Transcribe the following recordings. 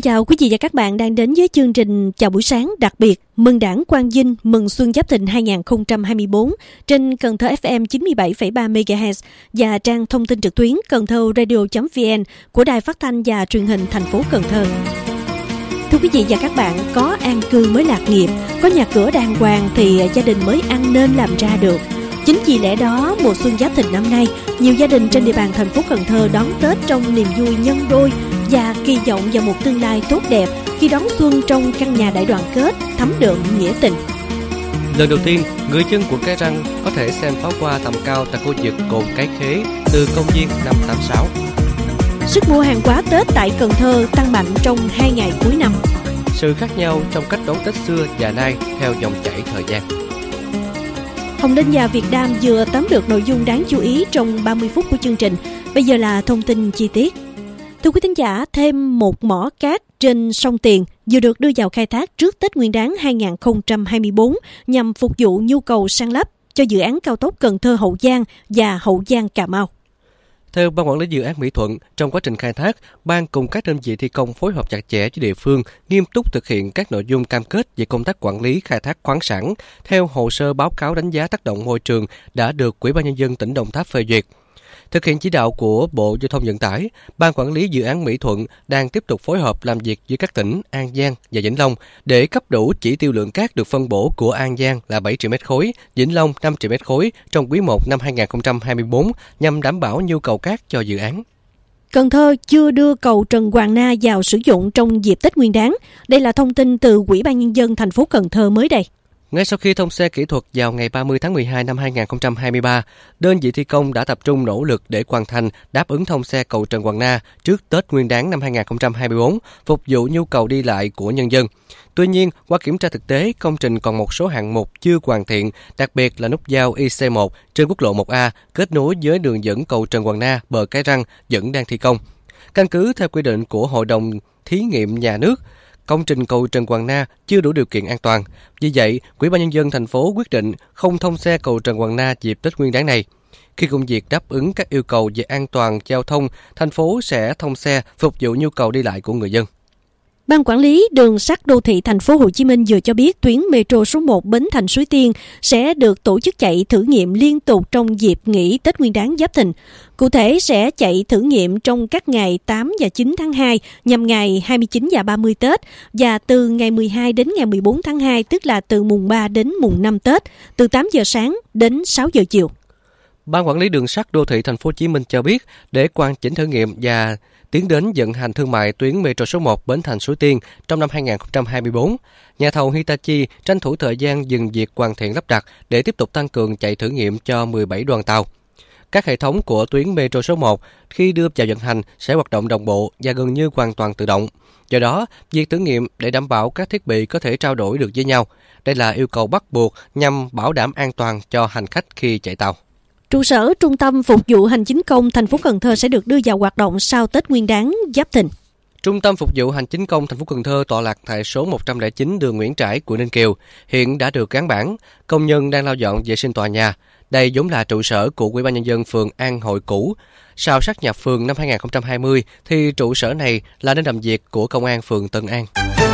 chào quý vị và các bạn đang đến với chương trình Chào buổi sáng đặc biệt mừng Đảng Quang Vinh mừng Xuân Giáp Thìn 2024 trên Cần Thơ FM 97,3 MHz và trang thông tin trực tuyến cầnthoradio.vn của Đài Phát thanh và Truyền hình thành phố Cần Thơ. Thưa quý vị và các bạn, có an cư mới lạc nghiệp, có nhà cửa đàng hoàng thì gia đình mới ăn nên làm ra được. Chính vì lẽ đó, mùa Xuân Giáp Thìn năm nay, nhiều gia đình trên địa bàn thành phố Cần Thơ đón Tết trong niềm vui nhân đôi và kỳ vọng vào một tương lai tốt đẹp khi đón xuân trong căn nhà đại đoàn kết, thắm đượm nghĩa tình. Lần đầu tiên, người dân quận Cái Răng có thể xem pháo hoa tầm cao tại khu vực cồn Cái Khế từ công viên 586. Sức mua hàng hóa Tết tại Cần Thơ tăng mạnh trong 2 ngày cuối năm. Sự khác nhau trong cách đón Tết xưa và nay theo dòng chảy thời gian. Hồng Linh và Việt Nam vừa tóm được nội dung đáng chú ý trong 30 phút của chương trình. Bây giờ là thông tin chi tiết. Thưa quý thính giả, thêm một mỏ cát trên sông Tiền vừa được đưa vào khai thác trước Tết Nguyên đán 2024 nhằm phục vụ nhu cầu san lấp cho dự án cao tốc Cần Thơ - Hậu Giang và Hậu Giang - Cà Mau. Theo Ban Quản lý Dự án Mỹ Thuận, trong quá trình khai thác, Ban cùng các đơn vị thi công phối hợp chặt chẽ với địa phương, nghiêm túc thực hiện các nội dung cam kết về công tác quản lý khai thác khoáng sản theo hồ sơ báo cáo đánh giá tác động môi trường đã được Ủy ban Nhân dân tỉnh Đồng Tháp phê duyệt. Thực hiện chỉ đạo của Bộ Giao thông Vận tải, Ban Quản lý Dự án Mỹ Thuận đang tiếp tục phối hợp làm việc với các tỉnh An Giang và Vĩnh Long để cấp đủ chỉ tiêu lượng cát được phân bổ của An Giang là 7 triệu mét khối, Vĩnh Long 5 triệu mét khối trong quý 1 năm 2024 nhằm đảm bảo nhu cầu cát cho dự án. Cần Thơ chưa đưa cầu Trần Hoàng Na vào sử dụng trong dịp Tết Nguyên đán. Đây là thông tin từ Ủy ban Nhân dân thành phố Cần Thơ mới đây. Ngay sau khi thông xe kỹ thuật vào ngày 30 tháng 12 năm 2023, đơn vị thi công đã tập trung nỗ lực để hoàn thành đáp ứng thông xe cầu Trần Hoàng Na trước Tết Nguyên đán năm 2024, phục vụ nhu cầu đi lại của nhân dân. Tuy nhiên, qua kiểm tra thực tế, công trình còn một số hạng mục chưa hoàn thiện, đặc biệt là nút giao IC1 trên quốc lộ 1A kết nối với đường dẫn cầu Trần Hoàng Na, bờ Cái Răng vẫn đang thi công. Căn cứ theo quy định của Hội đồng Thí nghiệm Nhà nước, công trình cầu Trần Hoàng Na chưa đủ điều kiện an toàn. Vì vậy, Ủy ban Nhân dân thành phố quyết định không thông xe cầu Trần Hoàng Na dịp Tết Nguyên đán này. Khi công việc đáp ứng các yêu cầu về an toàn giao thông, thành phố sẽ thông xe phục vụ nhu cầu đi lại của người dân. Ban quản lý đường sắt đô thị thành phố Hồ Chí Minh vừa cho biết tuyến metro số 1 Bến Thành - Suối Tiên sẽ được tổ chức chạy thử nghiệm liên tục trong dịp nghỉ Tết Nguyên đán Giáp Thìn. Cụ thể sẽ chạy thử nghiệm trong các ngày 8 và 9 tháng 2 nhằm ngày 29 và 30 Tết và từ ngày 12 đến ngày 14 tháng 2 tức là từ mùng 3 đến mùng 5 Tết, từ 8 giờ sáng đến 6 giờ chiều. Ban quản lý đường sắt đô thị thành phố Hồ Chí Minh cho biết để hoàn chỉnh thử nghiệm và tiến đến vận hành thương mại tuyến metro số 1 Bến Thành - Suối Tiên trong năm 2024, nhà thầu Hitachi tranh thủ thời gian dừng việc hoàn thiện lắp đặt để tiếp tục tăng cường chạy thử nghiệm cho 17 đoàn tàu. Các hệ thống của tuyến metro số 1 khi đưa vào vận hành sẽ hoạt động đồng bộ và gần như hoàn toàn tự động. Do đó, việc thử nghiệm để đảm bảo các thiết bị có thể trao đổi được với nhau. Đây là yêu cầu bắt buộc nhằm bảo đảm an toàn cho hành khách khi chạy tàu. Trụ sở Trung tâm Phục vụ Hành chính công thành phố Cần Thơ sẽ được đưa vào hoạt động sau Tết Nguyên đán Giáp Thìn. Trung tâm Phục vụ Hành chính công thành phố Cần Thơ tọa lạc tại số 109 đường Nguyễn Trãi, quận Ninh Kiều, hiện đã được gắn bảng. Công nhân đang lau dọn vệ sinh tòa nhà. Đây vốn là trụ sở của Ủy ban Nhân dân phường An Hội cũ. Sau sát nhập phường năm 2020 thì trụ sở này là nơi làm việc của Công an phường Tân An.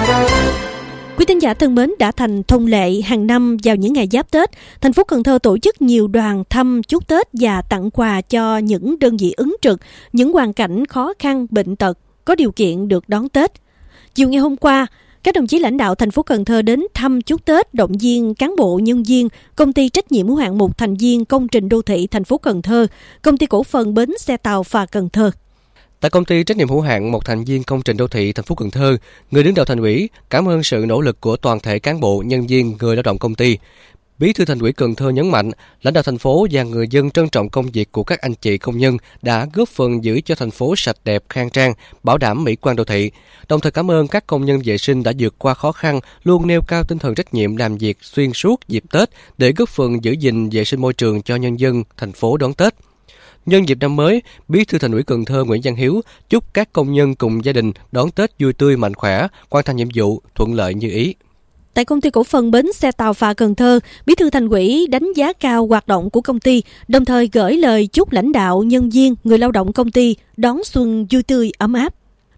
Quý thính giả thân mến, đã thành thông lệ hàng năm vào những ngày Giáp Tết, thành phố Cần Thơ tổ chức nhiều đoàn thăm chúc Tết và tặng quà cho những đơn vị ứng trực, những hoàn cảnh khó khăn, bệnh tật, có điều kiện được đón Tết. Chiều ngày hôm qua, các đồng chí lãnh đạo thành phố Cần Thơ đến thăm chúc Tết, động viên cán bộ nhân viên, công ty trách nhiệm hữu hạn một thành viên công trình đô thị thành phố Cần Thơ, công ty cổ phần bến xe tàu phà Cần Thơ. Tại công ty trách nhiệm hữu hạn một thành viên công trình đô thị thành phố Cần Thơ, người đứng đầu thành ủy cảm ơn sự nỗ lực của toàn thể cán bộ, nhân viên, người lao động công ty. Bí thư Thành ủy Cần Thơ nhấn mạnh, lãnh đạo thành phố và người dân trân trọng công việc của các anh chị công nhân đã góp phần giữ cho thành phố sạch đẹp, khang trang, bảo đảm mỹ quan đô thị. Đồng thời cảm ơn các công nhân vệ sinh đã vượt qua khó khăn, luôn nêu cao tinh thần trách nhiệm làm việc xuyên suốt dịp Tết để góp phần giữ gìn vệ sinh môi trường cho nhân dân thành phố đón Tết. Nhân dịp năm mới, Bí thư Thành ủy Cần Thơ Nguyễn Văn Hiếu chúc các công nhân cùng gia đình đón Tết vui tươi, mạnh khỏe, hoàn thành nhiệm vụ thuận lợi như ý. Tại công ty cổ phần bến xe tàu phà Cần Thơ, Bí thư Thành ủy đánh giá cao hoạt động của công ty, đồng thời gửi lời chúc lãnh đạo, nhân viên, người lao động công ty đón xuân vui tươi, ấm áp.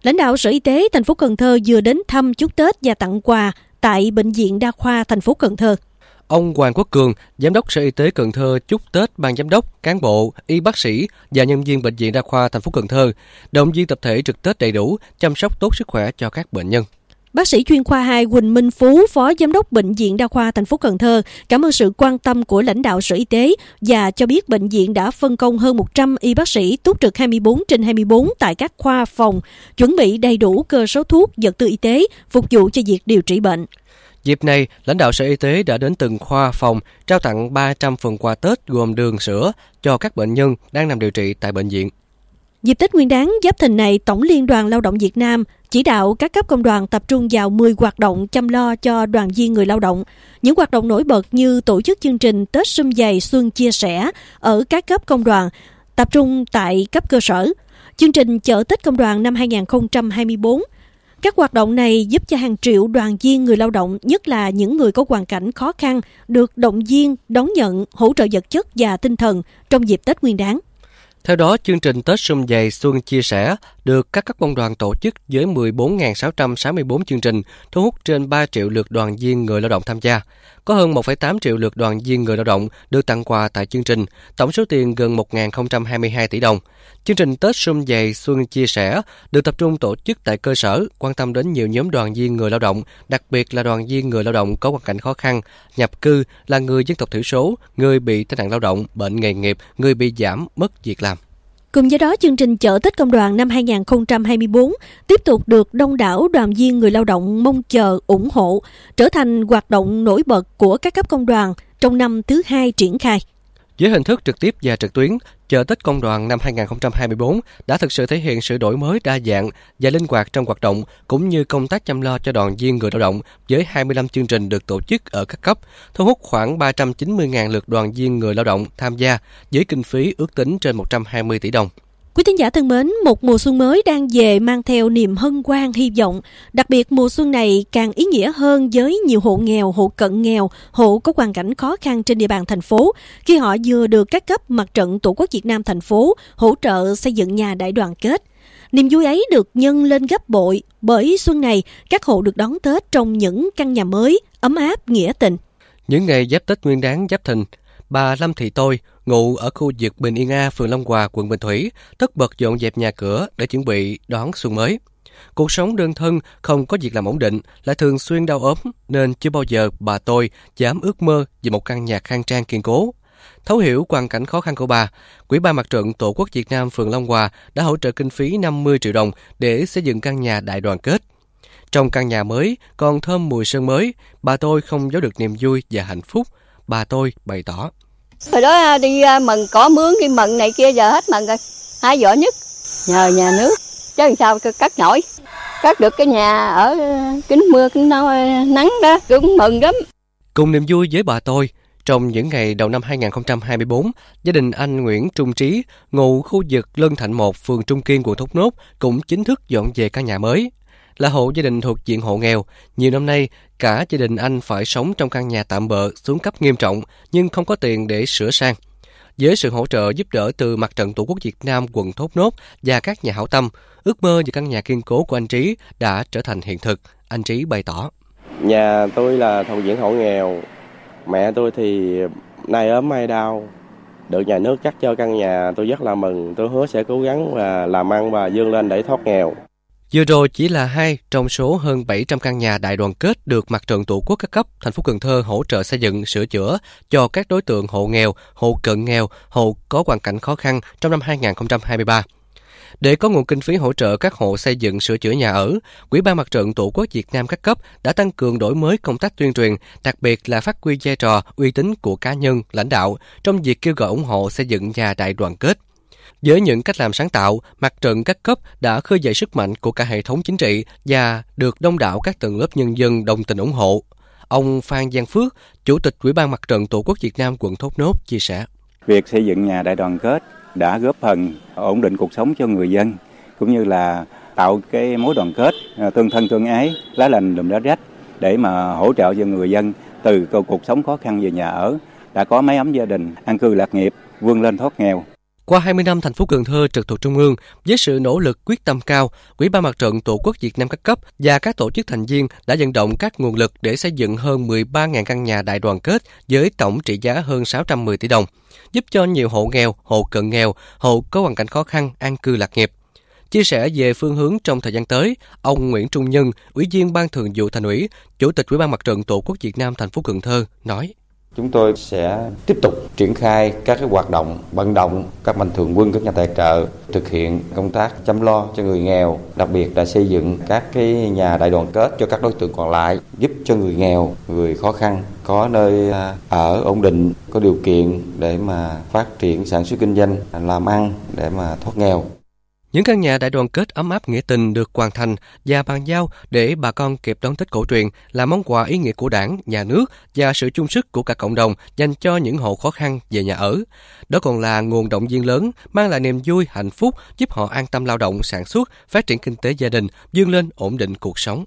Lãnh đạo Sở Y tế thành phố Cần Thơ vừa đến thăm chúc Tết và tặng quà tại Bệnh viện Đa khoa thành phố Cần Thơ. Ông Hoàng Quốc Cường, Giám đốc Sở Y tế Cần Thơ chúc Tết ban giám đốc, cán bộ, y bác sĩ và nhân viên Bệnh viện Đa khoa thành phố Cần Thơ, động viên tập thể trực Tết đầy đủ, chăm sóc tốt sức khỏe cho các bệnh nhân. Bác sĩ chuyên khoa 2 Huỳnh Minh Phú, Phó Giám đốc Bệnh viện Đa khoa thành phố Cần Thơ, cảm ơn sự quan tâm của lãnh đạo Sở Y tế và cho biết bệnh viện đã phân công hơn 100 y bác sĩ túc trực 24/24 tại các khoa phòng, chuẩn bị đầy đủ cơ số thuốc, vật tư y tế phục vụ cho việc điều trị bệnh. Dịp này, lãnh đạo Sở Y tế đã đến từng khoa phòng trao tặng 300 phần quà Tết gồm đường, sữa cho các bệnh nhân đang nằm điều trị tại bệnh viện. Dịp Tết Nguyên đán Giáp Thìn này, Tổng Liên đoàn Lao động Việt Nam chỉ đạo các cấp công đoàn tập trung vào 10 hoạt động chăm lo cho đoàn viên người lao động. Những hoạt động nổi bật như tổ chức chương trình Tết Sum Vầy Xuân Chia Sẻ ở các cấp công đoàn, tập trung tại cấp cơ sở, chương trình chợ Tết Công đoàn năm 2024. Các hoạt động này giúp cho hàng triệu đoàn viên người lao động, nhất là những người có hoàn cảnh khó khăn, được động viên, đón nhận, hỗ trợ vật chất và tinh thần trong dịp Tết Nguyên đán. Theo đó, chương trình Tết Sum Vầy Xuân Chia Sẻ được các cấp công đoàn tổ chức với 14.664 chương trình, thu hút trên 3 triệu lượt đoàn viên người lao động tham gia. Có hơn 1,8 triệu lượt đoàn viên người lao động được tặng quà tại chương trình, tổng số tiền gần 1.022 tỷ đồng. Chương trình Tết Sum Vầy Xuân Chia Sẻ được tập trung tổ chức tại cơ sở, quan tâm đến nhiều nhóm đoàn viên người lao động, đặc biệt là đoàn viên người lao động có hoàn cảnh khó khăn, nhập cư, là người dân tộc thiểu số, người bị tai nạn lao động, bệnh nghề nghiệp, người bị giảm mất việc làm. Cùng với đó, chương trình chợ Tết Công đoàn năm 2024 tiếp tục được đông đảo đoàn viên người lao động mong chờ, ủng hộ, trở thành hoạt động nổi bật của các cấp công đoàn trong năm thứ 2 triển khai. Với hình thức trực tiếp và trực tuyến, chợ Tết Công đoàn năm 2024 đã thực sự thể hiện sự đổi mới đa dạng và linh hoạt trong hoạt động, cũng như công tác chăm lo cho đoàn viên người lao động với 25 chương trình được tổ chức ở các cấp, thu hút khoảng 390.000 lượt đoàn viên người lao động tham gia với kinh phí ước tính trên 120 tỷ đồng. Quý thính giả thân mến, một mùa xuân mới đang về mang theo niềm hân hoan, hy vọng. Đặc biệt mùa xuân này càng ý nghĩa hơn với nhiều hộ nghèo, hộ cận nghèo, hộ có hoàn cảnh khó khăn trên địa bàn thành phố, khi họ vừa được các cấp Mặt trận Tổ quốc Việt Nam thành phố hỗ trợ xây dựng nhà đại đoàn kết. Niềm vui ấy được nhân lên gấp bội bởi xuân này các hộ được đón Tết trong những căn nhà mới, ấm áp, nghĩa tình. Những ngày giáp Tết Nguyên đán Giáp Thìn, bà Lâm Thị Tôi, ngụ ở khu vực Bình Yên A, phường Long Hòa, quận Bình Thủy, tất bật dọn dẹp nhà cửa để chuẩn bị đón xuân mới. Cuộc sống đơn thân, không có việc làm ổn định, lại thường xuyên đau ốm, nên chưa bao giờ bà Tôi dám ước mơ về một căn nhà khang trang kiên cố. Thấu hiểu hoàn cảnh khó khăn của bà, Ủy ban Mặt trận Tổ quốc Việt Nam phường Long Hòa đã hỗ trợ kinh phí 50 triệu đồng để xây dựng căn nhà đại đoàn kết. Trong căn nhà mới còn thơm mùi sơn mới, bà Tôi không giấu được niềm vui và hạnh phúc. Bà Tôi bày tỏ: Hồi đó đi mừng cỏ mướn, đi mừng này kia, giờ hết mừng rồi. Hai vợ nhất nhờ nhà nước, chứ làm sao cắt nổi. Cắt được cái nhà ở kính mưa, kính nắng đó, cũng mừng lắm. Cùng niềm vui với bà Tôi, trong những ngày đầu năm 2024, gia đình anh Nguyễn Trung Trí, ngụ khu vực Lân Thạnh 1, phường Trung Kiên, quận Thốt Nốt, cũng chính thức dọn về căn nhà mới. Là hộ gia đình thuộc diện hộ nghèo, nhiều năm nay, cả gia đình anh phải sống trong căn nhà tạm bợ xuống cấp nghiêm trọng, nhưng không có tiền để sửa sang. Với sự hỗ trợ giúp đỡ từ Mặt trận Tổ quốc Việt Nam quận Thốt Nốt và các nhà hảo tâm, ước mơ về căn nhà kiên cố của anh Trí đã trở thành hiện thực. Anh Trí bày tỏ: Nhà tôi là thuộc diện hộ nghèo, mẹ tôi thì nay ốm mai đau. Được nhà nước cắt cho căn nhà, tôi rất là mừng. Tôi hứa sẽ cố gắng và làm ăn và vươn lên để thoát nghèo. Vừa rồi chỉ là 2 trong số hơn 700 căn nhà đại đoàn kết được Mặt trận Tổ quốc các cấp thành phố Cần Thơ hỗ trợ xây dựng, sửa chữa cho các đối tượng hộ nghèo, hộ cận nghèo, hộ có hoàn cảnh khó khăn trong năm 2023. Để có nguồn kinh phí hỗ trợ các hộ xây dựng, sửa chữa nhà ở, Ủy ban Mặt trận Tổ quốc Việt Nam các cấp đã tăng cường đổi mới công tác tuyên truyền, đặc biệt là phát huy vai trò, uy tín của cá nhân, lãnh đạo trong việc kêu gọi ủng hộ xây dựng nhà đại đoàn kết. Với những cách làm sáng tạo, Mặt trận các cấp đã khơi dậy sức mạnh của cả hệ thống chính trị và được đông đảo các tầng lớp nhân dân đồng tình ủng hộ. Ông Phan Giang Phước, Chủ tịch Ủy ban Mặt trận Tổ quốc Việt Nam quận Thốt Nốt chia sẻ: Việc xây dựng nhà đại đoàn kết đã góp phần ổn định cuộc sống cho người dân, cũng như là tạo cái mối đoàn kết tương thân tương ái, lá lành đùm lá rách để mà hỗ trợ cho người dân từ cuộc sống khó khăn về nhà ở, đã có mái ấm gia đình, an cư lạc nghiệp, vươn lên thoát nghèo. Qua 20 năm thành phố Cần Thơ trực thuộc Trung ương, với sự nỗ lực quyết tâm cao, Ủy ban Mặt trận Tổ quốc Việt Nam các cấp và các tổ chức thành viên đã vận động các nguồn lực để xây dựng hơn 13.000 căn nhà đại đoàn kết với tổng trị giá hơn 610 tỷ đồng, giúp cho nhiều hộ nghèo, hộ cận nghèo, hộ có hoàn cảnh khó khăn an cư lạc nghiệp. Chia sẻ về phương hướng trong thời gian tới, ông Nguyễn Trung Nhân, Ủy viên Ban Thường vụ Thành ủy, Chủ tịch Ủy ban Mặt trận Tổ quốc Việt Nam thành phố Cần Thơ nói: Chúng tôi sẽ tiếp tục triển khai các hoạt động vận động các mạnh thường quân, các nhà tài trợ thực hiện công tác chăm lo cho người nghèo, đặc biệt là xây dựng các nhà đại đoàn kết cho các đối tượng còn lại, giúp cho người nghèo, người khó khăn có nơi ở ổn định, có điều kiện để mà phát triển sản xuất kinh doanh, làm ăn để mà thoát nghèo. Những căn nhà đại đoàn kết ấm áp nghĩa tình được hoàn thành và bàn giao để bà con kịp đón Tết cổ truyền là món quà ý nghĩa của Đảng, Nhà nước và sự chung sức của cả cộng đồng dành cho những hộ khó khăn về nhà ở. Đó còn là nguồn động viên lớn, mang lại niềm vui, hạnh phúc, giúp họ an tâm lao động, sản xuất, phát triển kinh tế gia đình, vươn lên ổn định cuộc sống.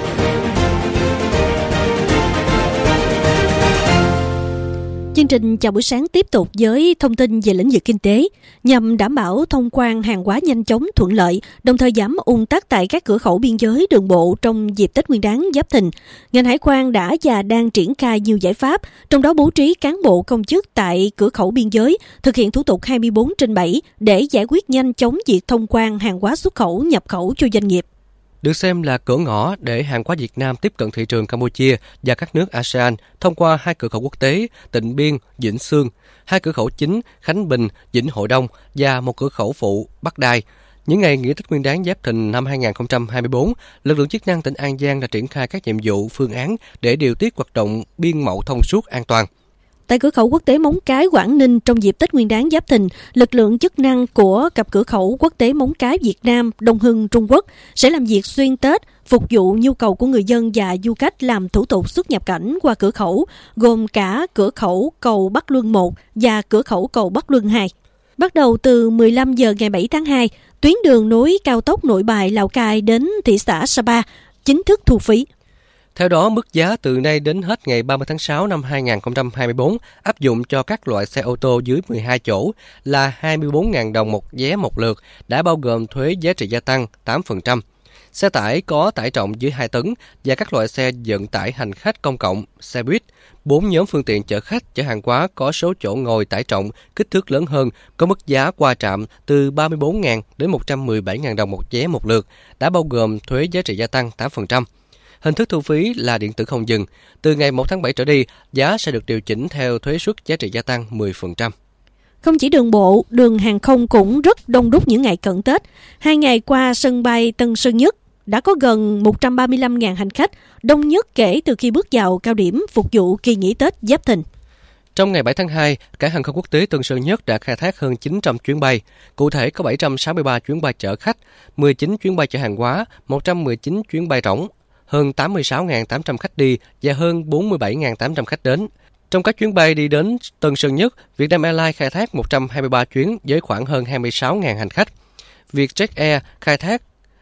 Chương trình chào buổi sáng tiếp tục với thông tin về lĩnh vực kinh tế. Nhằm đảm bảo thông quan hàng hóa nhanh chóng thuận lợi, đồng thời giảm ùn tắc tại các cửa khẩu biên giới đường bộ trong dịp Tết Nguyên đán Giáp Thìn, ngành hải quan đã và đang triển khai nhiều giải pháp, trong đó bố trí cán bộ công chức tại cửa khẩu biên giới thực hiện thủ tục 24/7 để giải quyết nhanh chóng việc thông quan hàng hóa xuất khẩu, nhập khẩu cho doanh nghiệp. Được xem là cửa ngõ để hàng hóa Việt Nam tiếp cận thị trường Campuchia và các nước ASEAN thông qua 2 cửa khẩu quốc tế Tịnh Biên, Vĩnh Xương, 2 cửa khẩu chính Khánh Bình, Vĩnh Hội Đông và 1 cửa khẩu phụ Bắc Đài. Những ngày nghỉ Tết Nguyên đán Giáp Thìn năm 2024, lực lượng chức năng tỉnh An Giang đã triển khai các nhiệm vụ, phương án để điều tiết hoạt động biên mậu thông suốt, an toàn. Tại cửa khẩu quốc tế Móng Cái, Quảng Ninh, trong dịp Tết Nguyên đán Giáp Thìn, lực lượng chức năng của cặp cửa khẩu quốc tế Móng Cái Việt Nam, Đông Hưng, Trung Quốc sẽ làm việc xuyên Tết, phục vụ nhu cầu của người dân và du khách làm thủ tục xuất nhập cảnh qua cửa khẩu, gồm cả cửa khẩu cầu Bắc Luân 1 và cửa khẩu cầu Bắc Luân 2. Bắt đầu từ 15 giờ ngày 7 tháng 2, tuyến đường nối cao tốc Nội Bài, Lào Cai đến thị xã Sapa chính thức thu phí. Theo đó, mức giá từ nay đến hết ngày 30 tháng 6 năm 2024 áp dụng cho các loại xe ô tô dưới 12 chỗ là 24.000 đồng một vé một lượt, đã bao gồm thuế giá trị gia tăng 8%. Xe tải có tải trọng dưới 2 tấn và các loại xe vận tải hành khách công cộng, xe buýt, 4 nhóm phương tiện chở khách, chở hàng hóa có số chỗ ngồi tải trọng, kích thước lớn hơn, có mức giá qua trạm từ 34.000 đến 117.000 đồng một vé một lượt, đã bao gồm thuế giá trị gia tăng 8%. Hình thức thu phí là điện tử không dừng. Từ ngày 1 tháng 7 trở đi, giá sẽ được điều chỉnh theo thuế suất giá trị gia tăng 10%. Không chỉ đường bộ, đường hàng không cũng rất đông đúc những ngày cận Tết. 2 ngày qua, sân bay Tân Sơn Nhất đã có gần 135.000 hành khách, đông nhất kể từ khi bước vào cao điểm phục vụ kỳ nghỉ Tết Giáp Thìn. Trong ngày 7 tháng 2, cảng hàng không quốc tế Tân Sơn Nhất đã khai thác hơn 900 chuyến bay. Cụ thể có 763 chuyến bay chở khách, 19 chuyến bay chở hàng hóa, 119 chuyến bay rỗng, hơn 86.800 khách đi và hơn 47.800 khách đến. Trong các chuyến bay đi đến Tân Sơn Nhất, Vietnam Airlines khai thác 123 chuyến với khoảng hơn 26.000 hành khách. Vietjet Air khai thác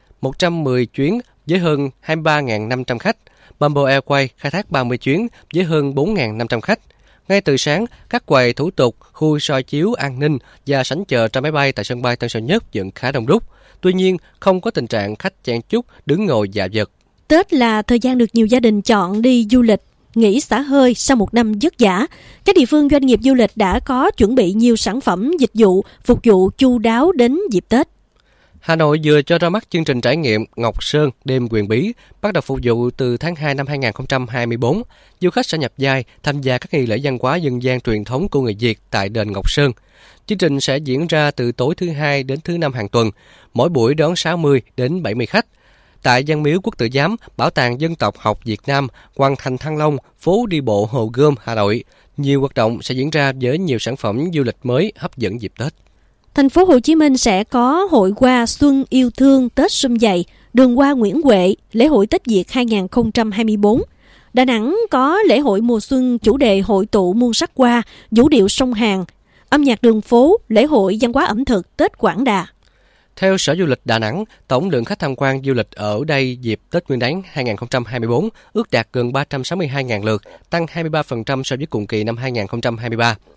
110 chuyến với hơn 23.500 khách. Bamboo Airways khai thác 30 chuyến với hơn 4.500 khách. Ngay từ sáng, các quầy thủ tục, khu soi chiếu an ninh và sảnh chờ ra máy bay tại sân bay Tân Sơn Nhất vẫn khá đông đúc. Tuy nhiên, không có tình trạng khách chen chúc, đứng ngồi dạ vật. Tết là thời gian được nhiều gia đình chọn đi du lịch, nghỉ xả hơi sau một năm vất vả. Các địa phương doanh nghiệp du lịch đã có chuẩn bị nhiều sản phẩm, dịch vụ phục vụ chu đáo đến dịp Tết. Hà Nội vừa cho ra mắt chương trình trải nghiệm Ngọc Sơn đêm Huyền Bí, bắt đầu phục vụ từ tháng 2 năm 2024. Du khách sẽ nhập vai tham gia các nghi lễ văn hóa dân gian truyền thống của người Việt tại đền Ngọc Sơn. Chương trình sẽ diễn ra từ tối thứ Hai đến thứ Năm hàng tuần, mỗi buổi đón 60 đến 70 khách. Tại Văn Miếu Quốc Tử Giám, Bảo tàng Dân tộc học Việt Nam, Hoàng thành Thăng Long, phố đi bộ Hồ Gươm, Hà Nội, nhiều hoạt động sẽ diễn ra với nhiều sản phẩm du lịch mới hấp dẫn dịp Tết. Thành phố Hồ Chí Minh sẽ có hội hoa Xuân Yêu Thương Tết Sum Vầy, đường hoa Nguyễn Huệ, lễ hội Tết Việt 2024. Đà Nẵng có lễ hội mùa xuân chủ đề hội tụ muôn sắc hoa, vũ điệu sông Hàn, âm nhạc đường phố, lễ hội văn hóa ẩm thực Tết Quảng Đà. Theo Sở Du lịch Đà Nẵng, tổng lượng khách tham quan du lịch ở đây dịp Tết Nguyên đán 2024 ước đạt gần 362.000 lượt, tăng 23% so với cùng kỳ năm 2023.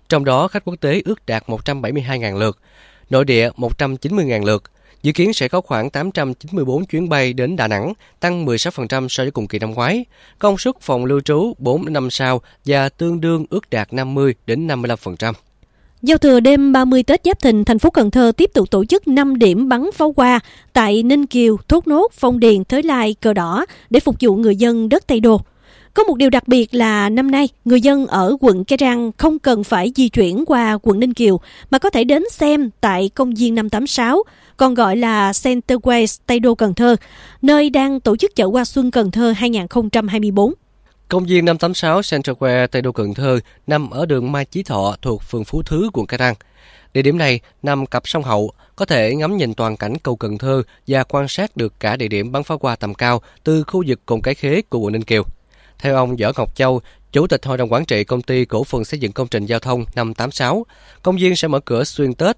Trong đó khách quốc tế ước đạt 172.000 lượt, nội địa 190.000 lượt. Dự kiến sẽ có khoảng 894 chuyến bay đến Đà Nẵng, tăng 16% so với cùng kỳ năm ngoái. Công suất phòng lưu trú 4 đến 5 sao và tương đương ước đạt 50 đến 55%. Giao thừa đêm 30 Tết Giáp Thìn, thành phố Cần Thơ tiếp tục tổ chức 5 điểm bắn pháo hoa tại Ninh Kiều, Thốt Nốt, Phong Điền, Thới Lai, Cờ Đỏ để phục vụ người dân đất Tây Đô. Có một điều đặc biệt là năm nay, người dân ở quận Cái Răng không cần phải di chuyển qua quận Ninh Kiều mà có thể đến xem tại công viên 586, còn gọi là Centerways Tây Đô Cần Thơ, nơi đang tổ chức chợ hoa xuân Cần Thơ 2024. Công viên 586 Centerways Tây Đô Cần Thơ nằm ở đường Mai Chí Thọ thuộc phường Phú Thứ, quận Cái Răng. Địa điểm này nằm cặp sông Hậu, có thể ngắm nhìn toàn cảnh cầu Cần Thơ và quan sát được cả địa điểm bắn pháo hoa tầm cao từ khu vực Cồn Cái Khế của quận Ninh Kiều. Theo ông Võ Ngọc Châu, Chủ tịch Hội đồng Quản trị Công ty Cổ phần Xây dựng Công trình Giao thông 586, công viên sẽ mở cửa xuyên Tết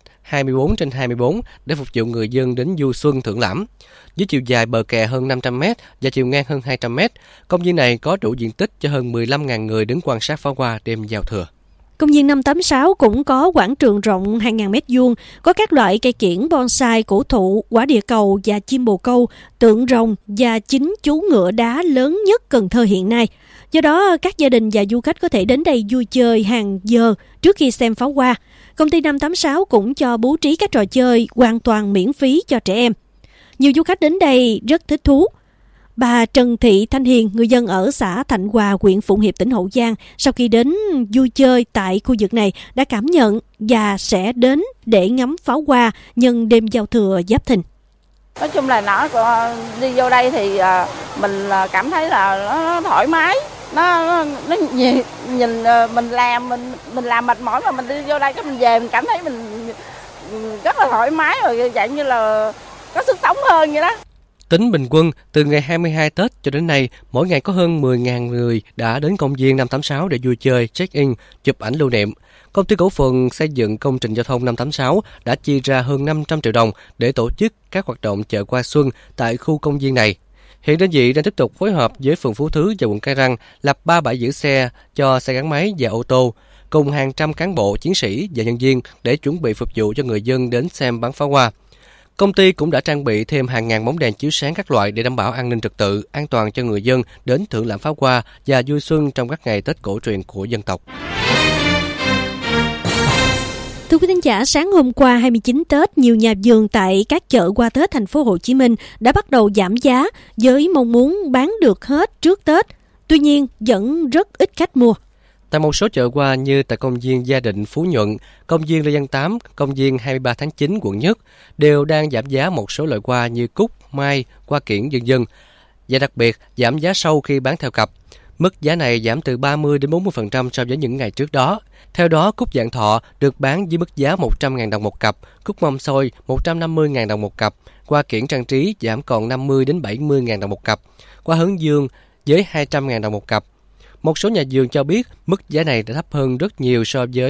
24/24 để phục vụ người dân đến du xuân thưởng lãm. Với chiều dài bờ kè hơn 500m và chiều ngang hơn 200m, công viên này có đủ diện tích cho hơn 15.000 người đến quan sát pháo hoa đêm giao thừa. Công viên 586 cũng có quảng trường rộng hàng ngàn mét vuông, có các loại cây kiểng, bonsai, cổ thụ, quả địa cầu và chim bồ câu, tượng rồng và chính chú ngựa đá lớn nhất Cần Thơ hiện nay. Do đó, các gia đình và du khách có thể đến đây vui chơi hàng giờ trước khi xem pháo hoa. Công ty 586 cũng cho bố trí các trò chơi hoàn toàn miễn phí cho trẻ em. Nhiều du khách đến đây rất thích thú. Bà Trần Thị Thanh Hiền, người dân ở xã Thạnh Hòa, huyện Phụng Hiệp, tỉnh Hậu Giang, sau khi đến vui chơi tại khu vực này đã cảm nhận và sẽ đến để ngắm pháo hoa nhân đêm giao thừa Giáp Thìn. Nói chung là nó đi vô đây thì mình cảm thấy là nó thoải mái, nó nhìn mình làm mệt mỏi mà mình đi vô đây cái mình về mình cảm thấy mình rất là thoải mái rồi, dạng như là có sức sống hơn vậy đó. Tính bình quân, từ ngày 22 Tết cho đến nay, mỗi ngày có hơn 10.000 người đã đến công viên 586 để vui chơi, check-in, chụp ảnh lưu niệm. Công ty Cổ phần Xây dựng Công trình Giao thông 586 đã chi ra hơn 500 triệu đồng để tổ chức các hoạt động chợ hoa xuân tại khu công viên này. Hiện đơn vị đang tiếp tục phối hợp với phường Phú Thứ và quận Cái Răng lập 3 bãi giữ xe cho xe gắn máy và ô tô, cùng hàng trăm cán bộ, chiến sĩ và nhân viên để chuẩn bị phục vụ cho người dân đến xem bắn pháo hoa. Công ty cũng đã trang bị thêm hàng ngàn bóng đèn chiếu sáng các loại để đảm bảo an ninh trật tự, an toàn cho người dân đến thưởng lãm pháo hoa và vui xuân trong các ngày Tết cổ truyền của dân tộc. Thưa quý thính giả, sáng hôm qua 29 Tết, nhiều nhà vườn tại các chợ hoa Tết thành phố Hồ Chí Minh đã bắt đầu giảm giá với mong muốn bán được hết trước Tết. Tuy nhiên, vẫn rất ít khách mua. Tại một số chợ hoa như tại công viên Gia Định Phú Nhuận, công viên Lê Văn Tám, công viên 23 tháng 9 quận Nhất đều đang giảm giá một số loại hoa như cúc, mai, hoa kiển v.v. Và đặc biệt giảm giá sâu khi bán theo cặp. Mức giá này giảm từ 30 đến 40% so với những ngày trước đó. Theo đó, cúc vạn thọ được bán với mức giá 100.000 đồng một cặp, cúc mâm xôi 150.000 đồng một cặp, hoa kiển trang trí giảm còn 50 đến 70.000 đồng một cặp, hoa hướng dương với 200.000 đồng một cặp. Một số nhà vườn cho biết mức giá này đã thấp hơn rất nhiều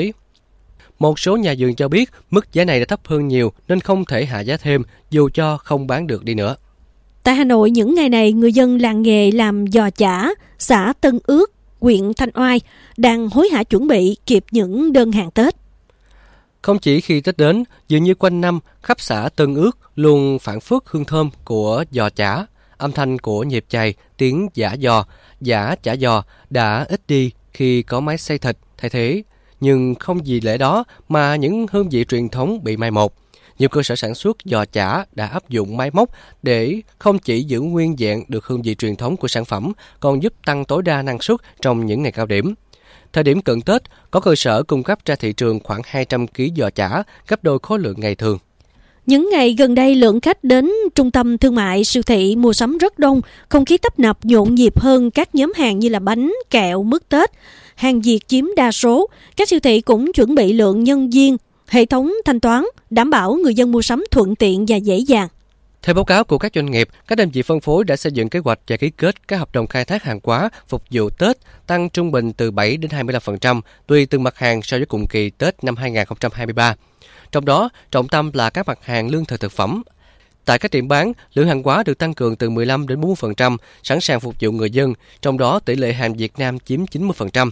nên không thể hạ giá thêm dù cho không bán được đi nữa. Tại Hà Nội, những ngày này, người dân làng nghề làm giò chả, xã Tân Ước, huyện Thanh Oai đang hối hả chuẩn bị kịp những đơn hàng Tết. Không chỉ khi Tết đến, dường như quanh năm, khắp xã Tân Ước luôn phảng phất hương thơm của giò chả. Âm thanh của nhịp chày, tiếng giã chả giò đã ít đi khi có máy xay thịt thay thế. Nhưng không vì lẽ đó mà những hương vị truyền thống bị mai một. Nhiều cơ sở sản xuất giò chả đã áp dụng máy móc để không chỉ giữ nguyên vẹn được hương vị truyền thống của sản phẩm, còn giúp tăng tối đa năng suất trong những ngày cao điểm. Thời điểm cận Tết, có cơ sở cung cấp ra thị trường khoảng 200 kg giò chả, gấp đôi khối lượng ngày thường. Những ngày gần đây, lượng khách đến trung tâm thương mại, siêu thị mua sắm rất đông, không khí tấp nập nhộn nhịp hơn các nhóm hàng như là bánh, kẹo, mứt Tết. Hàng Việt chiếm đa số, các siêu thị cũng chuẩn bị lượng nhân viên, hệ thống thanh toán, đảm bảo người dân mua sắm thuận tiện và dễ dàng. Theo báo cáo của các doanh nghiệp, các đơn vị phân phối đã xây dựng kế hoạch và ký kết các hợp đồng khai thác hàng hóa phục vụ Tết tăng trung bình từ 7 đến 25% tùy từng mặt hàng so với cùng kỳ Tết năm 2023. Trong đó, trọng tâm là các mặt hàng lương thực thực phẩm. Tại các điểm bán, lượng hàng hóa được tăng cường từ 15 đến 40%, sẵn sàng phục vụ người dân, trong đó tỷ lệ hàng Việt Nam chiếm 90%.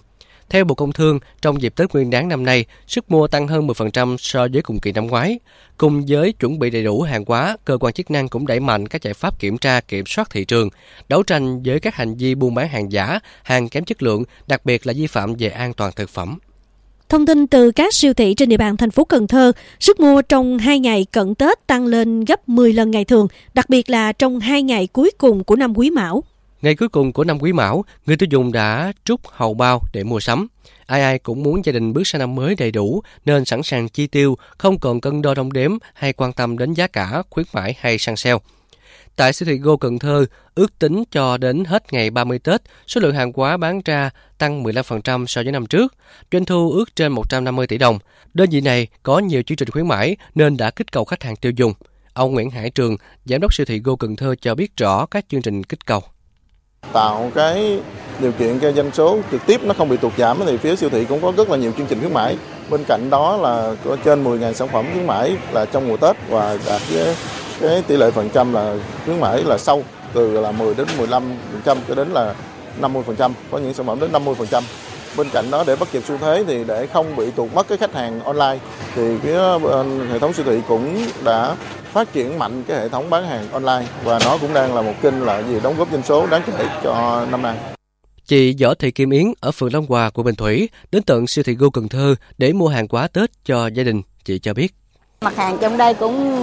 Theo Bộ Công Thương, trong dịp Tết Nguyên đán năm nay, sức mua tăng hơn 10% so với cùng kỳ năm ngoái. Cùng với chuẩn bị đầy đủ hàng hóa, cơ quan chức năng cũng đẩy mạnh các giải pháp kiểm tra, kiểm soát thị trường, đấu tranh với các hành vi buôn bán hàng giả, hàng kém chất lượng, đặc biệt là vi phạm về an toàn thực phẩm. Thông tin từ các siêu thị trên địa bàn thành phố Cần Thơ, sức mua trong 2 ngày cận Tết tăng lên gấp 10 lần ngày thường, đặc biệt là trong 2 ngày cuối cùng của năm Quý Mão. Ngày cuối cùng của năm Quý Mão, người tiêu dùng đã trút hầu bao để mua sắm. Ai ai cũng muốn gia đình bước sang năm mới đầy đủ nên sẵn sàng chi tiêu, không còn cân đo đong đếm hay quan tâm đến giá cả, khuyến mãi hay săn sale. Tại siêu thị Go Cần Thơ, ước tính cho đến hết ngày 30 Tết, số lượng hàng hóa bán ra tăng 15% so với năm trước, doanh thu ước trên 150 tỷ đồng. Đơn vị này có nhiều chương trình khuyến mãi nên đã kích cầu khách hàng tiêu dùng. Ông Nguyễn Hải Trường, giám đốc siêu thị Go Cần Thơ cho biết rõ các chương trình kích cầu. Tạo cái điều kiện cho doanh số trực tiếp nó không bị tụt giảm thì phía siêu thị cũng có rất là nhiều chương trình khuyến mãi. Bên cạnh đó là có trên 10.000 sản phẩm khuyến mãi là trong mùa Tết và đạt cái tỷ lệ phần trăm là khuyến mãi là sâu, từ là 10 đến 15% cho đến là 50%, có những sản phẩm đến 50%. Bên cạnh đó để bắt kịp xu thế thì để không bị tụt mất cái khách hàng online thì phía hệ thống siêu thị cũng đã phát triển mạnh cái hệ thống bán hàng online và nó cũng đang là một kênh là đóng góp doanh số đáng kể cho năm nay. Chị Võ Thị Kim Yến ở phường Long Hòa, quận Bình Thủy đến tận siêu thị Go Cần Thơ để mua hàng hóa Tết cho gia đình. Chị cho biết mặt hàng trong đây cũng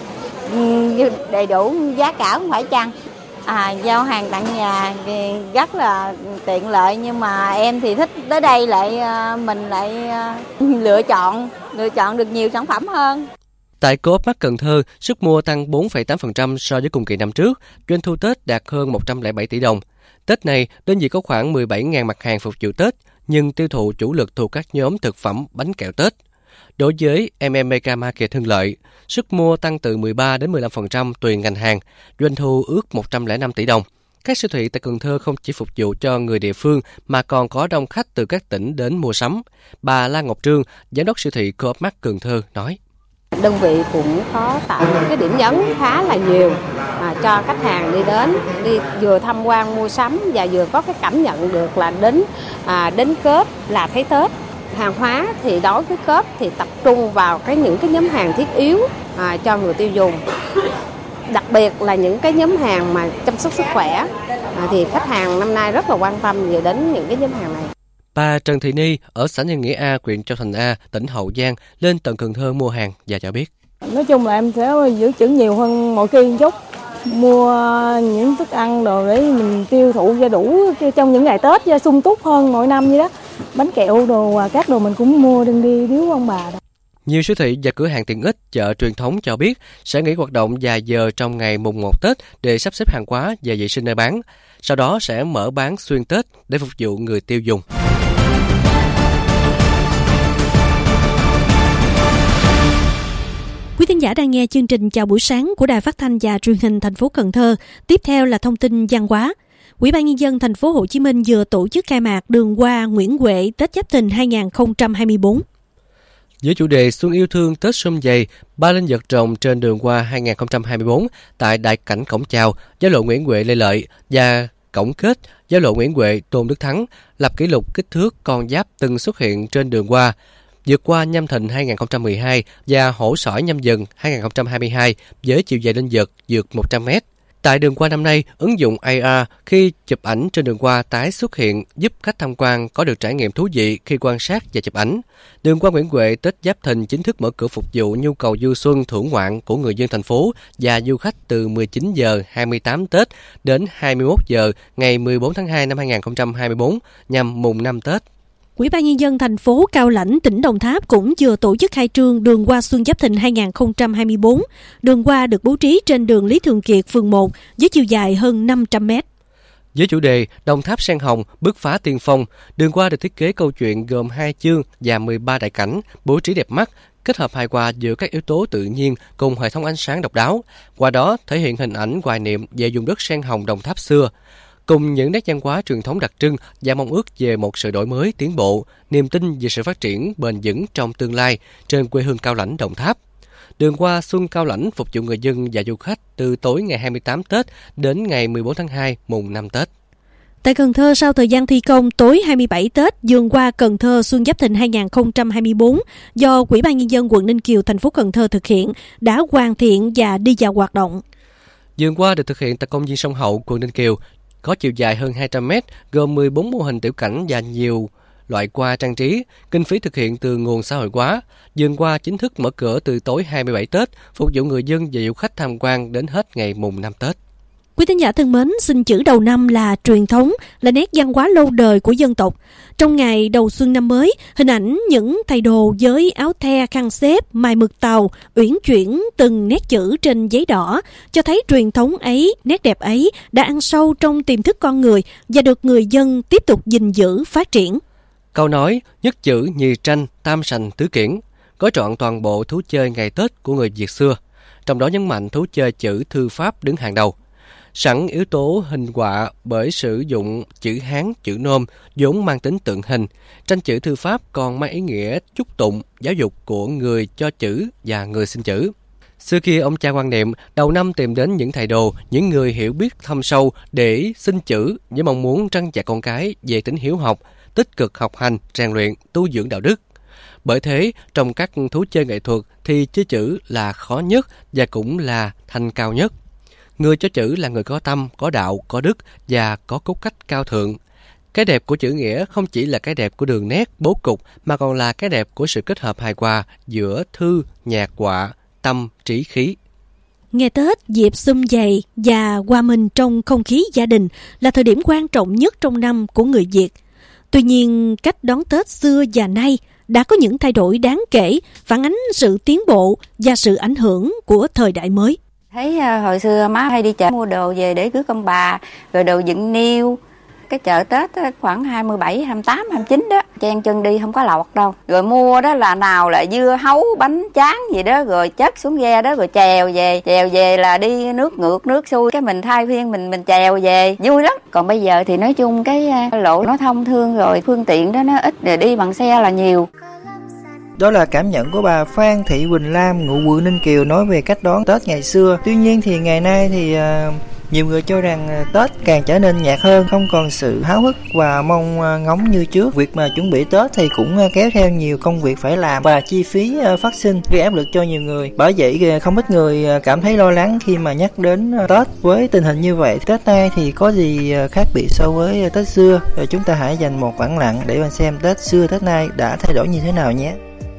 đầy đủ, giá cả cũng phải chăng. Giao hàng tận nhà thì rất là tiện lợi, nhưng mà em thì thích tới đây lại mình lại lựa chọn được nhiều sản phẩm hơn. Tại Co.op Mart Cần Thơ, sức mua tăng 4,8% so với cùng kỳ năm trước, doanh thu Tết đạt hơn 107 tỷ đồng. Tết này, đơn vị có khoảng 17.000 mặt hàng phục vụ Tết, nhưng tiêu thụ chủ lực thuộc các nhóm thực phẩm bánh kẹo Tết. Đối với Mega Market Hưng Lợi, sức mua tăng từ 13 đến 15% tùy ngành hàng, doanh thu ước 105 tỷ đồng. Các siêu thị tại Cần Thơ không chỉ phục vụ cho người địa phương mà còn có đông khách từ các tỉnh đến mua sắm. Bà Lan Ngọc Trương, giám đốc siêu thị Co.op Mart Cần Thơ nói: Đơn vị cũng có tạo những cái điểm nhấn khá là nhiều cho khách hàng đi vừa tham quan mua sắm và vừa có cái cảm nhận được là đến Co.op là thấy Tết. Hàng hóa thì đối với Co.op thì tập trung vào những cái nhóm hàng thiết yếu cho người tiêu dùng. Đặc biệt là những cái nhóm hàng mà chăm sóc sức khỏe thì khách hàng năm nay rất là quan tâm về đến những cái nhóm hàng này. Bà Trần Thị Ni ở xã Nhân Nghĩa A, huyện Châu Thành A, tỉnh Hậu Giang lên tận Cần Thơ mua hàng và cho biết: Nói chung là em sẽ giữ trữ nhiều hơn mọi khi một chút, mua những thức ăn đồ để mình tiêu thụ cho đủ trong những ngày Tết cho sung túc hơn mỗi năm vậy đó. Bánh kẹo đồ các đồ mình cũng mua đừng đi biếu ông bà. Nhiều siêu thị và cửa hàng tiện ích, chợ truyền thống cho biết sẽ nghỉ hoạt động vài giờ trong ngày mùng 1 Tết để sắp xếp hàng hóa và vệ sinh nơi bán. Sau đó sẽ mở bán xuyên Tết để phục vụ người tiêu dùng. Quý thính giả đang nghe chương trình Chào buổi sáng của Đài Phát thanh và Truyền hình thành phố Cần Thơ. Tiếp theo là thông tin văn hóa. Ủy ban Nhân dân thành phố Hồ Chí Minh vừa tổ chức khai mạc đường hoa Nguyễn Huệ Tết Giáp Thìn 2024. Với chủ đề Xuân yêu thương Tết Xuân Vầy, 3 linh vật rồng trên đường hoa 2024 tại đại cảnh cổng chào, giao lộ Nguyễn Huệ Lê Lợi và cổng kết giao lộ Nguyễn Huệ Tôn Đức Thắng lập kỷ lục kích thước con giáp từng xuất hiện trên đường hoa, vượt qua Nhâm Thìn 2012 và Hổ Sỏi Nhâm Dần 2022 với chiều dài linh vật vượt 100 m. Tại đường hoa năm nay, ứng dụng AR khi chụp ảnh trên đường hoa tái xuất hiện giúp khách tham quan có được trải nghiệm thú vị khi quan sát và chụp ảnh. Đường hoa Nguyễn Huệ Tết Giáp Thìn chính thức mở cửa phục vụ nhu cầu du xuân thưởng ngoạn của người dân thành phố và du khách từ 19 giờ 28 Tết đến 21 giờ ngày 14 tháng 2 năm 2024 nhằm mùng 5 Tết. Ủy ban Nhân dân thành phố Cao Lãnh, tỉnh Đồng Tháp cũng vừa tổ chức khai trương đường hoa Xuân Giáp Thìn 2024. Đường hoa được bố trí trên đường Lý Thường Kiệt, phường 1 với chiều dài hơn 500 m. Với chủ đề Đồng Tháp sen hồng, bứt phá tiên phong, đường hoa được thiết kế câu chuyện gồm 2 chương và 13 đại cảnh, bố trí đẹp mắt, kết hợp hài hòa giữa các yếu tố tự nhiên cùng hệ thống ánh sáng độc đáo. Qua đó thể hiện hình ảnh hoài niệm về vùng đất sen hồng Đồng Tháp xưa, cùng những nét văn hóa truyền thống đặc trưng và mong ước về một sự đổi mới tiến bộ, niềm tin về sự phát triển bền vững trong tương lai trên quê hương Cao Lãnh Đồng Tháp. Đường hoa Xuân Cao Lãnh phục vụ người dân và du khách từ tối ngày 28 Tết đến ngày 14 tháng 2 mùng 5 Tết. Tại Cần Thơ, sau thời gian thi công, tối 27 Tết, vườn hoa Cần Thơ Xuân Giáp Thìn 2024 do Ủy ban Nhân dân quận Ninh Kiều, thành phố Cần Thơ thực hiện đã hoàn thiện và đi vào hoạt động. Vườn hoa được thực hiện tại công viên Sông Hậu, quận Ninh Kiều, có chiều dài hơn 200 m, gồm 14 mô hình tiểu cảnh và nhiều loại hoa trang trí. Kinh phí thực hiện từ nguồn xã hội hóa. Vườn hoa chính thức mở cửa từ tối 27 Tết, phục vụ người dân và du khách tham quan đến hết ngày mùng 5 Tết. Quý thính giả thân mến, xin chữ đầu năm là truyền thống, là nét văn hóa lâu đời của dân tộc. Trong ngày đầu xuân năm mới, hình ảnh những thầy đồ với áo the, khăn xếp, mài mực tàu, uyển chuyển từng nét chữ trên giấy đỏ, cho thấy truyền thống ấy, nét đẹp ấy đã ăn sâu trong tiềm thức con người và được người dân tiếp tục gìn giữ, phát triển. Câu nói, nhất chữ, nhì tranh, tam sành, tứ kiển, gói trọn toàn bộ thú chơi ngày Tết của người Việt xưa. Trong đó nhấn mạnh thú chơi chữ thư pháp đứng hàng đầu. Sẵn yếu tố hình họa bởi sử dụng chữ Hán, chữ Nôm vốn mang tính tượng hình, tranh chữ thư pháp còn mang ý nghĩa chúc tụng, giáo dục của người cho chữ và người xin chữ. Xưa kia ông cha quan niệm đầu năm tìm đến những thầy đồ, những người hiểu biết thâm sâu để xin chữ với mong muốn trăn dạy con cái về tính hiếu học, tích cực học hành, rèn luyện, tu dưỡng đạo đức. Bởi thế, trong các thú chơi nghệ thuật thì chơi chữ là khó nhất và cũng là thanh cao nhất. Người cho chữ là người có tâm, có đạo, có đức và có cốt cách cao thượng. Cái đẹp của chữ nghĩa không chỉ là cái đẹp của đường nét, bố cục mà còn là cái đẹp của sự kết hợp hài hòa giữa thư, nhạc họa, tâm, trí khí. Ngày Tết, dịp sum vầy và hòa mình trong không khí gia đình là thời điểm quan trọng nhất trong năm của người Việt. Tuy nhiên, cách đón Tết xưa và nay đã có những thay đổi đáng kể, phản ánh sự tiến bộ và sự ảnh hưởng của thời đại mới. Thấy hồi xưa má hay đi chợ mua đồ về để rước ông bà, rồi đồ dựng niêu. Cái chợ Tết khoảng 27, 28, 29 đó, chen chân đi không có lọt đâu. Rồi mua đó là nào là dưa hấu, bánh tráng gì đó, rồi chất xuống ghe đó, rồi chèo về là đi nước ngược, nước xuôi. Cái mình thay phiên mình chèo về, vui lắm. Còn bây giờ thì nói chung cái lộ nó thông thương rồi, phương tiện đó nó ít, rồi đi bằng xe là nhiều. Đó là cảm nhận của bà Phan Thị Quỳnh Lam, ngụ quận Ninh Kiều nói về cách đón Tết ngày xưa. Tuy nhiên thì ngày nay thì nhiều người cho rằng Tết càng trở nên nhạt hơn, không còn sự háo hức và mong ngóng như trước. Việc mà chuẩn bị Tết thì cũng kéo theo nhiều công việc phải làm và chi phí phát sinh, gây áp lực cho nhiều người. Bởi vậy không ít người cảm thấy lo lắng khi mà nhắc đến Tết. Với tình hình như vậy, Tết nay thì có gì khác biệt so với Tết xưa? Rồi chúng ta hãy dành một khoảng lặng để mà xem Tết xưa, Tết nay đã thay đổi như thế nào nhé.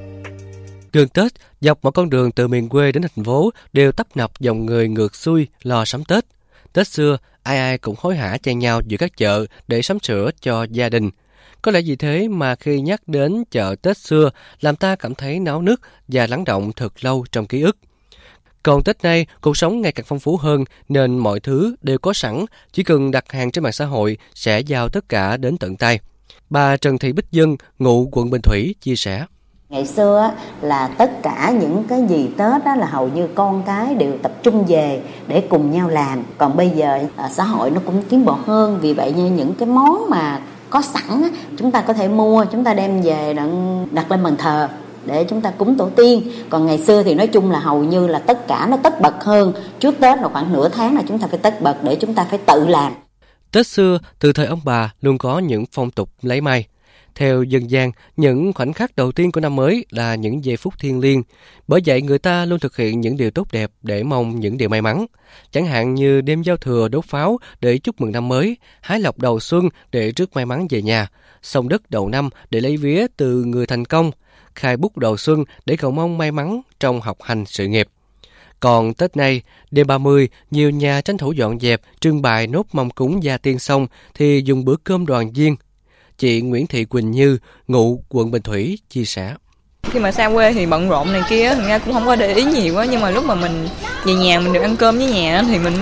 Gần Tết, dọc mọi con đường từ miền quê đến thành phố đều tấp nập dòng người ngược xuôi lo sắm Tết. Tết xưa, ai ai cũng hối hả chen nhau giữa các chợ để sắm sửa cho gia đình. Có lẽ vì thế mà khi nhắc đến chợ Tết xưa, làm ta cảm thấy náo nức và lắng động thật lâu trong ký ức. Còn Tết nay, cuộc sống ngày càng phong phú hơn nên mọi thứ đều có sẵn, chỉ cần đặt hàng trên mạng xã hội sẽ giao tất cả đến tận tay. Bà Trần Thị Bích Dân, ngụ quận Bình Thủy, chia sẻ. Ngày xưa là tất cả những cái gì Tết đó là hầu như con cái đều tập trung về để cùng nhau làm. Còn bây giờ xã hội nó cũng tiến bộ hơn, vì vậy như những cái món mà có sẵn chúng ta có thể mua, chúng ta đem về đặt lên bàn thờ để chúng ta cúng tổ tiên. Còn ngày xưa thì nói chung là hầu như là tất cả nó tất bật hơn. Trước Tết là khoảng nửa tháng là chúng ta phải tất bật để chúng ta phải tự làm. Tết xưa từ thời ông bà luôn có những phong tục lấy may. Theo dân gian, những khoảnh khắc đầu tiên của năm mới là những giây phút thiêng liêng. Bởi vậy người ta luôn thực hiện những điều tốt đẹp để mong những điều may mắn. Chẳng hạn như đêm giao thừa đốt pháo để chúc mừng năm mới, hái lộc đầu xuân để rước may mắn về nhà, xông đất đầu năm để lấy vía từ người thành công, khai bút đầu xuân để cầu mong may mắn trong học hành sự nghiệp. Còn Tết nay, đêm 30, nhiều nhà tranh thủ dọn dẹp, trưng bày nốt mâm cúng gia tiên xong thì dùng bữa cơm đoàn viên. Chị Nguyễn Thị Quỳnh Như, ngụ quận Bình Thủy, chia sẻ. Khi mà xa quê thì bận rộn này kia, thành ra cũng không có để ý nhiều quá. Nhưng mà lúc mà mình về nhà mình được ăn cơm với nhà thì mình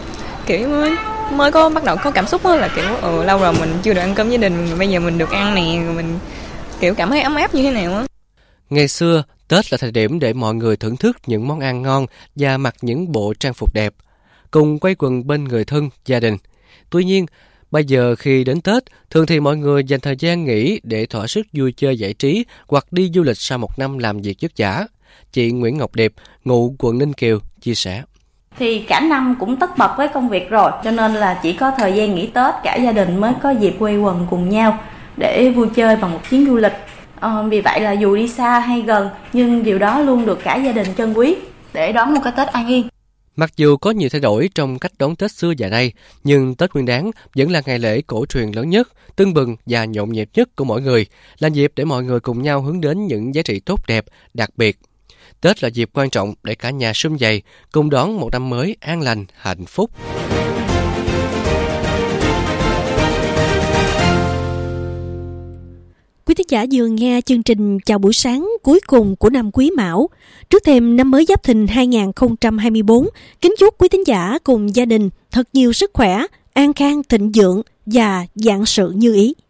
mới có bắt đầu có cảm xúc đó, là kiểu lâu rồi mình chưa được ăn cơm với gia đình, bây giờ mình được ăn nè, rồi mình kiểu cảm thấy ấm áp như thế nào á. Ngày xưa, Tết là thời điểm để mọi người thưởng thức những món ăn ngon và mặc những bộ trang phục đẹp, cùng quây quần bên người thân, gia đình. Tuy nhiên, bây giờ khi đến Tết, thường thì mọi người dành thời gian nghỉ để thỏa sức vui chơi giải trí hoặc đi du lịch sau một năm làm việc vất vả. Chị Nguyễn Ngọc Điệp, ngụ quận Ninh Kiều, chia sẻ. Thì cả năm cũng tất bật với công việc rồi, cho nên là chỉ có thời gian nghỉ Tết cả gia đình mới có dịp quây quần cùng nhau để vui chơi bằng một chuyến du lịch. Vì vậy là dù đi xa hay gần, nhưng điều đó luôn được cả gia đình trân quý để đón một cái Tết an yên. Mặc dù có nhiều thay đổi trong cách đón Tết xưa và nay, nhưng Tết Nguyên Đán vẫn là ngày lễ cổ truyền lớn nhất, tưng bừng và nhộn nhịp nhất của mỗi người, là dịp để mọi người cùng nhau hướng đến những giá trị tốt đẹp, đặc biệt. Tết là dịp quan trọng để cả nhà sum vầy, cùng đón một năm mới an lành, hạnh phúc. Quý thính giả vừa nghe chương trình Chào buổi sáng cuối cùng của năm Quý Mão. Trước thềm năm mới Giáp Thìn 2024, kính chúc quý thính giả cùng gia đình thật nhiều sức khỏe, an khang thịnh vượng và vạn sự như ý.